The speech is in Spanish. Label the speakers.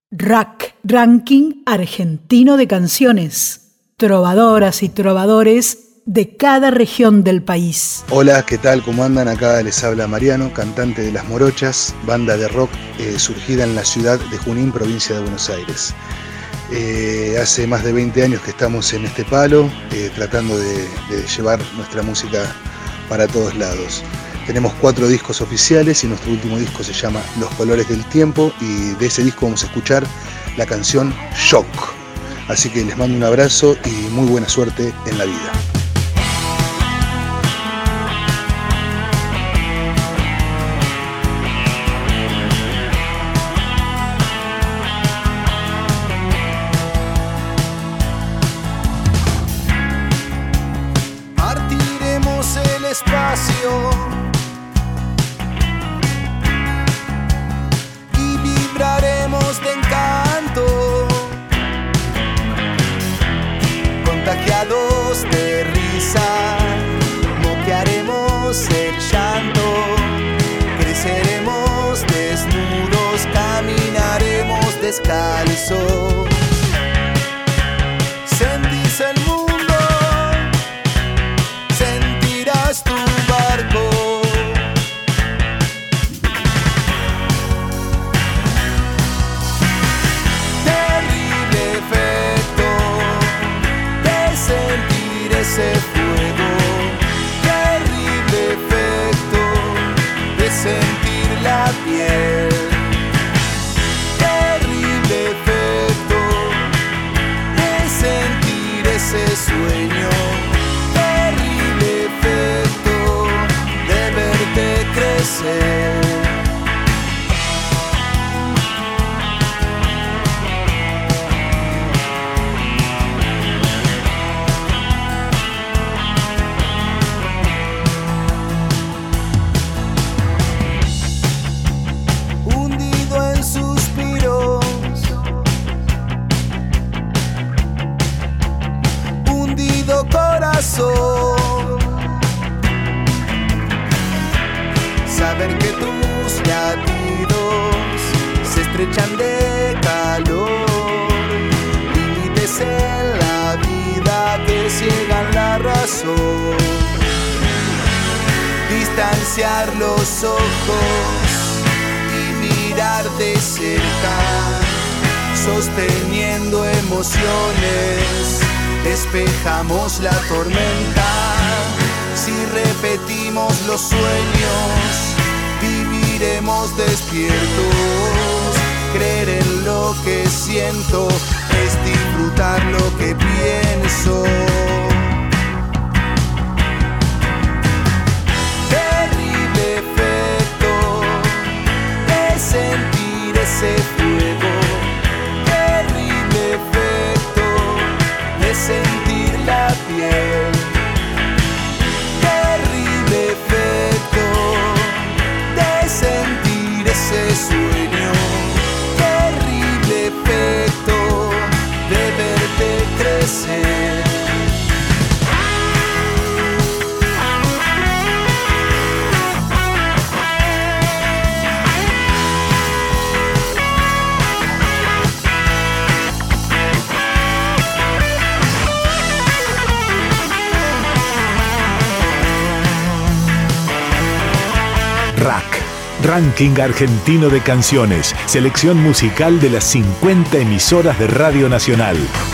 Speaker 1: RAC, Ranking Argentino de Canciones. Trovadoras y trovadores de cada región del país.
Speaker 2: Hola, ¿qué tal? ¿Cómo andan? Acá les habla Mariano, cantante de Las Morochas, banda de rock surgida en la ciudad de Junín, provincia de Buenos Aires. Hace más de 20 años que estamos en este palo, tratando de llevar nuestra música para todos lados. Tenemos 4 discos oficiales y nuestro último disco se llama Los Colores del Tiempo, y de ese disco vamos a escuchar la canción Shock. Así que les mando un abrazo y muy buena suerte en la vida.
Speaker 3: Partiremos el espacio y vibraremos de encanto, contagiados de risa, moquearemos el llanto, creceremos desnudos, caminaremos descalzos. Sentís el mundo, sentirás tu barco. Terrible efecto de sentir ese fuego. Terrible efecto de sentir la piel. Terrible efecto de sentir ese sueño. Terrible efecto de verte crecer. Hundido en suspiros, hundido corazón, saber que tus latidos se estrechan de calor, límites en la vida que ciegan la razón, distanciar los ojos y mirar de cerca, sosteniendo emociones, despejamos la tormenta. Si repetimos los sueños, viviremos despiertos. Creer en lo que siento es disfrutar lo que pienso. Terrible efecto de sentir ese fuego. Terrible efecto de sentir la piel. Terrible efecto de sentir ese sueño. Terrible efecto de verte crecer.
Speaker 4: RAC, Ranking Argentino de Canciones, selección musical de las 50 emisoras de Radio Nacional.